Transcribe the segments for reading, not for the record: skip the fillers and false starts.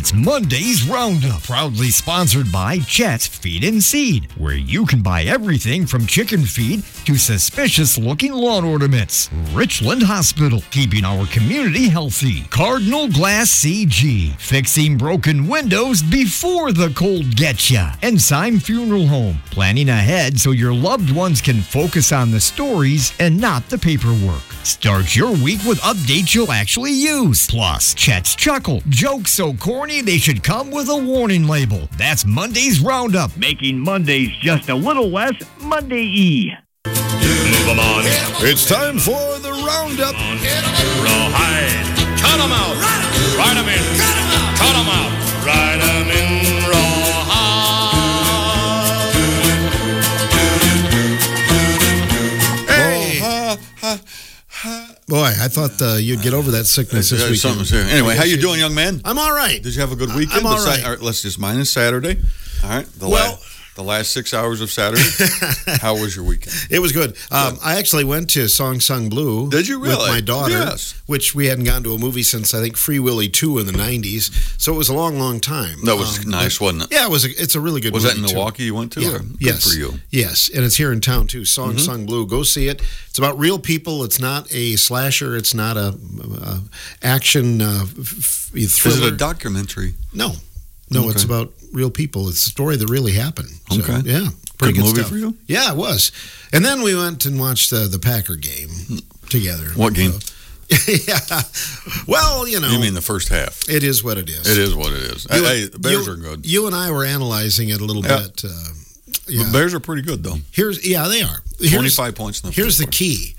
It's Monday's Roundup, proudly sponsored by Chet's Feed and Seed, where you can buy everything from chicken feed to suspicious-looking lawn ornaments. Richland Hospital, keeping our community healthy. Cardinal Glass CG, fixing broken windows before the cold gets ya. Ensign Funeral Home, planning ahead so your loved ones can focus on the stories and not the paperwork. Start your week with updates you'll actually use. Plus, Chet's Chuckle, jokes so corny they should come with a warning label. That's Monday's Roundup, making Mondays just a little less Monday-y. Move 'em on. It's time for the Roundup. Rawhide. Cut 'em out. Ride 'em in. Cut 'em out. Ride 'em in rawhide. Hey. Boy, I thought you'd get over that sickness this weekend. Anyway, how you doing, young man? I'm all right. Did you have a good weekend? I'm all right. Let's just mine is Saturday. All right. The last 6 hours of Saturday. How was your weekend? It was good. I actually went to Song Sung Blue. Did you really? With my daughter. Yes. Which we hadn't gone to a movie since, I think, Free Willy 2 in the 90s. So it was a long, long time. That was nice, wasn't it? Yeah, it's a really good movie. Was that in Milwaukee you went to? Yeah. Yes. Good for you. Yes, and it's here in town, too. Song Sung Blue. Go see it. It's about real people. It's not a slasher. It's not a action thriller. Is it a documentary? No. No, It's about real people. It's a story that really happened. So, okay. Yeah. Pretty good movie stuff. for you? Yeah, it was. And then we went and watched the Packer game together. What game? Yeah. Well, you know. You mean the first half? It is what it is. It is what it is. Hey, the Bears are good. You and I were analyzing it a little bit. The Bears are pretty good, though. They are. 25 points in the Here's the key.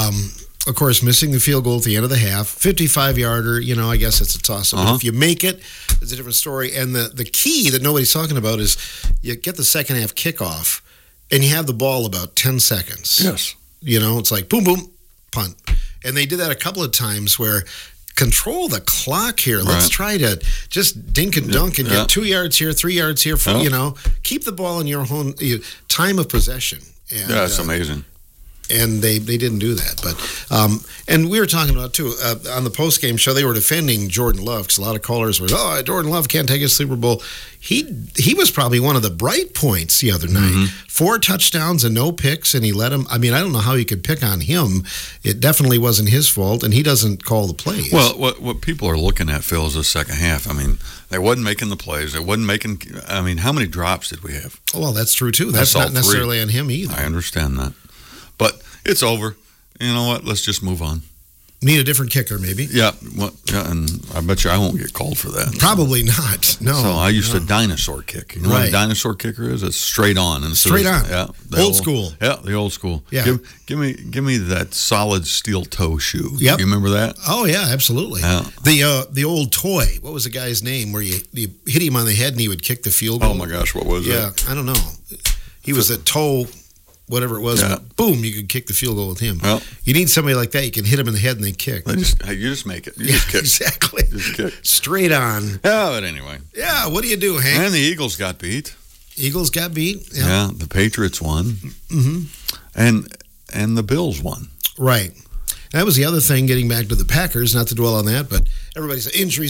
Of course, missing the field goal at the end of the half, 55-yarder, I guess it's a toss-up. But if you make it, it's a different story. And the key that nobody's talking about is you get the second half kickoff, and you have the ball about 10 seconds. Yes. It's like boom, boom, punt. And they did that a couple of times where control the clock here. Let's try to just dink and dunk and get 2 yards here, 3 yards here. Keep the ball in your own time of possession. And, that's amazing. And they didn't do that. But and we were talking about, too, on the post-game show, they were defending Jordan Love because a lot of callers were, Jordan Love can't take a Super Bowl. He was probably one of the bright points the other night. 4 touchdowns and no picks, and he let him. I mean, I don't know how you could pick on him. It definitely wasn't his fault, and he doesn't call the plays. Well, what people are looking at, Phil, is the second half. I mean, they wasn't making the plays. They wasn't making. I mean, how many drops did we have? Well, that's true, too. That's not necessarily on him either. I understand that. But it's over. You know what? Let's just move on. Need a different kicker, maybe. Yeah, and I bet you I won't get called for that. Probably not. No. So I used to dinosaur kick. You know what a dinosaur kicker is? It's straight on. And straight on. Yeah. Old school. Yeah, the old school. Yeah. Give me that solid steel toe shoe. Yep. You remember that? Oh yeah, absolutely. Yeah. The old toy. What was the guy's name where you hit him on the head and he would kick the field goal? Oh my gosh, what was that? Yeah, I don't know. He was a toe. Whatever it was, boom, you could kick the field goal with him. Well, you need somebody like that. You can hit him in the head and they kick. You just make it. You just kick. Exactly. Just kick. Straight on. Yeah, but anyway. Yeah, what do you do, Hank? And the Eagles got beat. Eagles got beat? Yeah, the Patriots won. Mm-hmm. And the Bills won. Right. That was the other thing, getting back to the Packers, not to dwell on that, but everybody said injuries.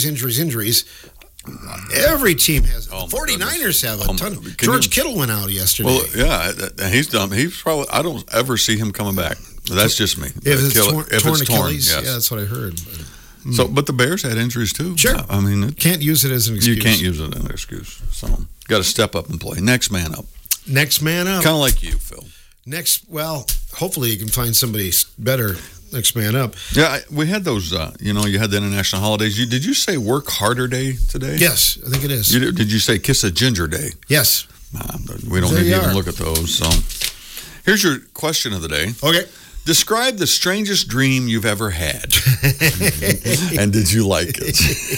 Every team has. The 49ers have a ton. George Kittle went out yesterday. Well, yeah, he's done. He's probably. I don't ever see him coming back. That's just me. If it's torn Achilles, yes. yeah, that's what I heard. But the Bears had injuries too. Sure. I mean, can't use it as an excuse. You can't use it as an excuse. So, got to step up and play. Next man up. Next man up. Kind of like you, Phil. Hopefully you can find somebody better. Next man up. Yeah, we had those, you had the international holidays. Did you say Work Harder Day today? Yes, I think it is. Did you say Kiss a Ginger Day? Yes. We don't need to even look at those. So, here's your question of the day. Okay. Describe the strangest dream you've ever had. And did you like it?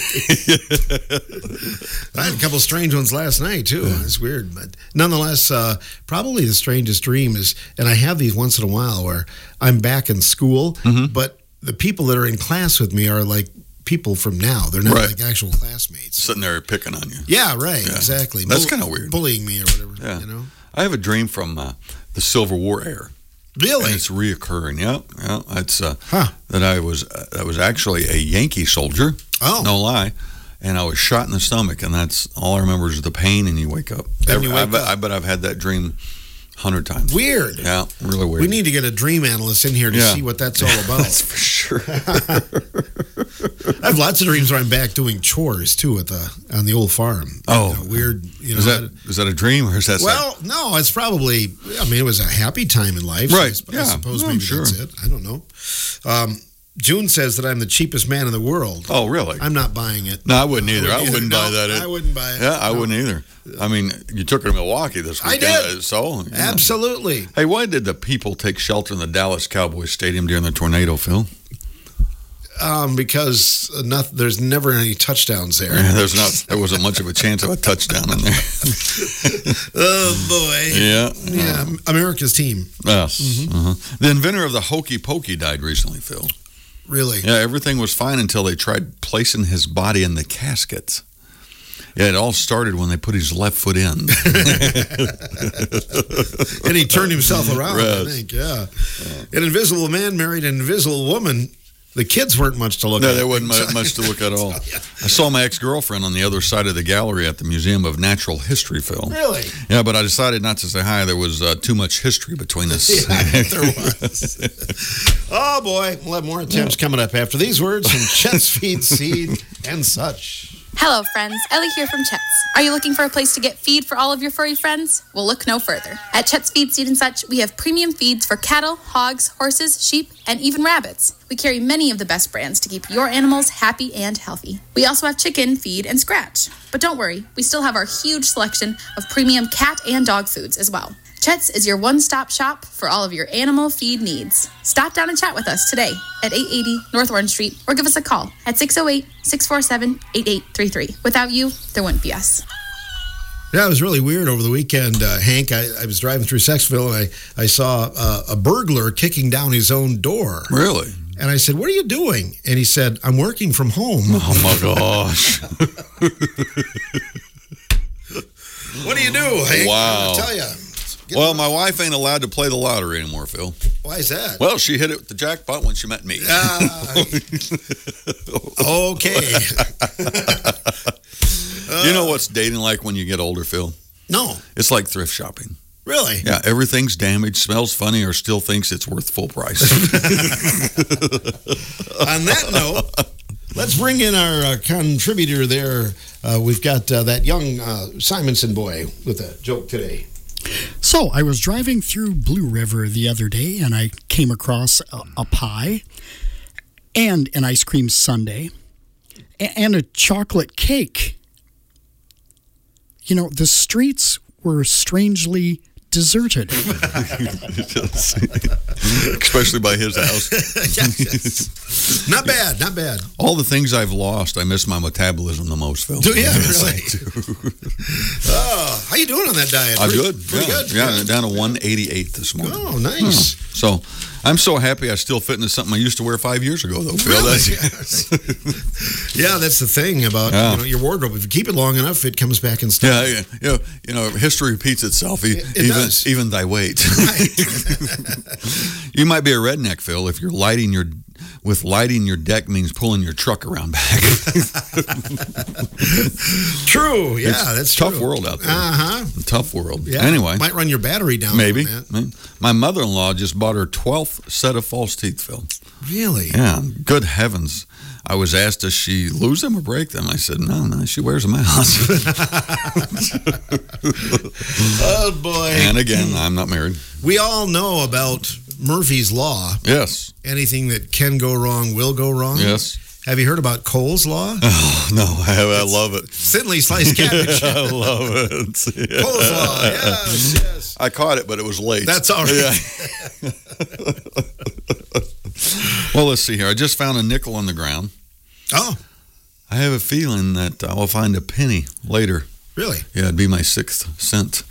I had a couple of strange ones last night, too. It's weird. But nonetheless, probably the strangest dream is, and I have these once in a while where I'm back in school, but the people that are in class with me are like people from now. They're not like actual classmates. Sitting there picking on you. Yeah, right. Yeah. Exactly. That's kind of weird. Bullying me or whatever. Yeah. I have a dream from the Civil War era. Really? And it's reoccurring. Yeah. It's that I was actually a Yankee soldier. Oh, no lie, and I was shot in the stomach, and that's all I remember is the pain, and you wake up. Then you wake up. I bet I've had that dream 100 times. Weird. Yeah, really weird. We need to get a dream analyst in here to see what that's all about. That's for sure. I have lots of dreams where I'm back doing chores too on the old farm. Oh, weird. Is that a dream or is that? Well, no, it's probably. I mean, it was a happy time in life. Right. I suppose maybe that's it. I don't know. June says that I'm the cheapest man in the world. Oh, really? I'm not buying it. No, I wouldn't either. I wouldn't buy that. I wouldn't buy it. Yeah, I wouldn't either. I mean, you took her to Milwaukee this weekend. I did. So Absolutely. Hey, why did the people take shelter in the Dallas Cowboys Stadium during the tornado, Phil? Because there's never any touchdowns there. There wasn't much of a chance of a touchdown in there. Oh boy. Yeah. America's team. Yes. Mm-hmm. The inventor of the hokey pokey died recently, Phil. Really? Yeah, everything was fine until they tried placing his body in the casket. Yeah, it all started when they put his left foot in. And he turned himself around, Right. I think, yeah. An invisible man married an invisible woman. The kids weren't much to look at. No, there wasn't much to look at all. I saw my ex-girlfriend on the other side of the gallery at the Museum of Natural History, Phil. Really? Yeah, but I decided not to say hi. There was too much history between us. Yeah, there was. Oh, boy. We'll have more attempts coming up after these words from Chet's Feed, Seed, and such. Hello, friends. Ellie here from Chet's. Are you looking for a place to get feed for all of your furry friends? Well, look no further. At Chet's Feed, Seed, and Such, we have premium feeds for cattle, hogs, horses, sheep, and even rabbits. We carry many of the best brands to keep your animals happy and healthy. We also have chicken, feed, and scratch. But don't worry, we still have our huge selection of premium cat and dog foods as well. Chet's is your one-stop shop for all of your animal feed needs. Stop down and chat with us today at 880 North Orange Street or give us a call at 608-647-8833. Without you, there wouldn't be us. Yeah, it was really weird over the weekend, Hank. I was driving through Sexville and I saw a burglar kicking down his own door. Really? And I said, "What are you doing?" And he said, "I'm working from home." Oh, my gosh. What do you do, Hank? Wow. I'll tell you. Well, my wife ain't allowed to play the lottery anymore, Phil. Why is that? Well, she hit it with the jackpot when she met me. Okay. You know what's dating like when you get older, Phil? No. It's like thrift shopping. Really? Yeah, everything's damaged, smells funny, or still thinks it's worth full price. On that note, let's bring in our contributor there. We've got that young Simonson boy with a joke today. So I was driving through Blue River the other day, and I came across a pie and an ice cream sundae and a chocolate cake. You know, the streets were strangely deserted. Especially by his house. Yes. Not bad, not bad. All the things I've lost, I miss my metabolism the most, Phil. Do you? Yes, Really? I do. How you doing on that diet? I'm good. Pretty Yeah. good. Yeah, down to 188 this morning. Oh, nice. So I'm so happy I still fit into something I used to wear 5 years ago, though, Phil. Really? That's- Yeah, that's the thing about your wardrobe. If you keep it long enough, it comes back in style. Yeah, you know, history repeats itself. It does. Even thy weight. Right. You might be a redneck, Phil, if you're lighting your deck means pulling your truck around back. True. Yeah, It's that's a tough true. world out there. Uh-huh. Tough world. Yeah. Anyway, Might run your battery down. maybe. on that. My mother-in-law just bought her 12th set of false teeth, Phil. Really? Yeah, good heavens. I was asked, does she lose them or break them? I said, no, she wears them out. Oh, boy. And again, I'm not married. We all know about Murphy's Law. Yes. Anything that can go wrong will go wrong. Yes. Have you heard about Cole's Law? Oh, no, I love it. Thinly sliced cabbage. I love it. Yeah. Cole's Law. Yes, yes. I caught it, but it was late. That's all right. Yeah. Well, let's see here. I just found a nickel on the ground. Oh, I have a feeling that I will find a penny later. really? Yeah, it'd be my 6th cent.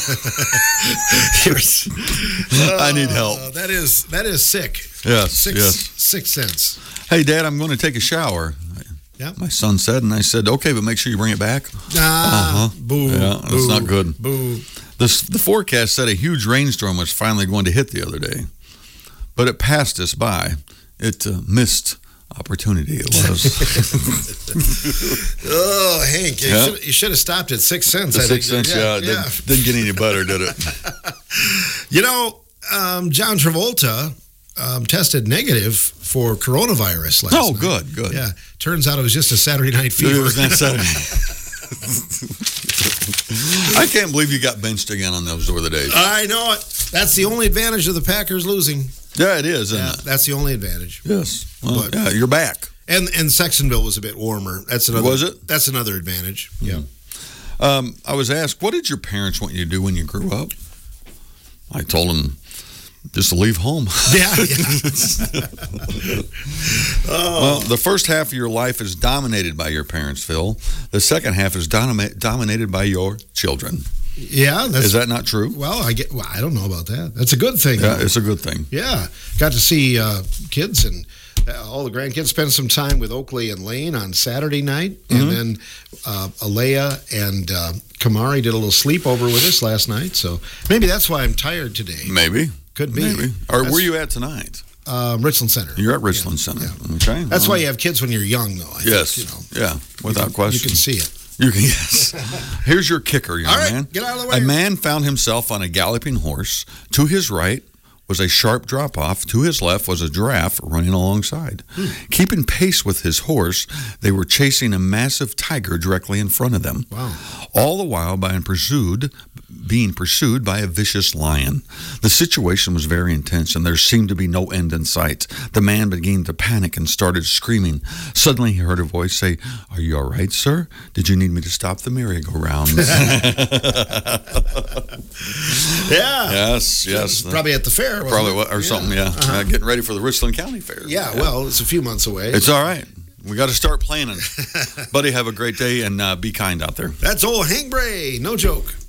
I need help. That is sick. Yes, Six, yes. 6 cents. Hey, Dad, I'm going to take a shower. Yeah. My son said, and I said, okay, but make sure you bring it back. Boo. Yeah, that's boo, not good. Boo. The forecast said a huge rainstorm was finally going to hit the other day, but it passed us by. It missed opportunity it was. Oh, Hank, Yeah. you should have stopped at 6 cents. The I think. 6 cents, yeah, didn't get any better, did it? You know, John Travolta tested negative for coronavirus last night. Good. Yeah, turns out it was just a Saturday night It fever. was that Saturday. I can't believe you got benched again on those over the days. I know it. That's the only advantage of the Packers losing. Yeah, it is, isn't Yeah, it? that's the only advantage. Yes. Well, But- yeah, you're back. And Sextonville was a bit warmer. That's another. Was it? That's another advantage. Yeah. I was asked, what did your parents want you to do when you grew up? I told them just to leave home. Yeah. Well, the first half of your life is dominated by your parents, Phil. The second half is dominated by your children. Yeah. Is that not true? Well, I don't know about that. That's a good thing. Yeah, it's a good thing. Yeah. Got to see kids and all the grandkids spend some time with Oakley and Lane on Saturday night. And then Alea and Kamari did a little sleepover with us last night. So maybe that's why I'm tired today. Maybe. Could be. Maybe. Or where are you at tonight? Richland Center. You're at Richland Center. Yeah. Okay. That's why you have kids when you're young, though. I Yes. think, Yeah, without question. You can see it. You can, yes. Here's your kicker, young All right, man. get out of the way. A man found himself on a galloping horse. To his right was a sharp drop-off. To his left was a giraffe running alongside. Keeping pace with his horse, they were chasing a massive tiger directly in front of them. Wow. All the while being pursued by a vicious lion. The situation was very intense, and there seemed to be no end in sight. The man began to panic and started screaming. Suddenly he heard a voice say, "Are you all right, sir? Did you need me to stop the merry-go-round?" Yeah. Yes. Probably at the fair. wasn't Probably, it? or something, yeah. Getting ready for the Richland County Fair. Yeah, well, it's a few months away. It's all right. We got to start planning. Buddy, have a great day, and be kind out there. That's old Hank Bray. No joke.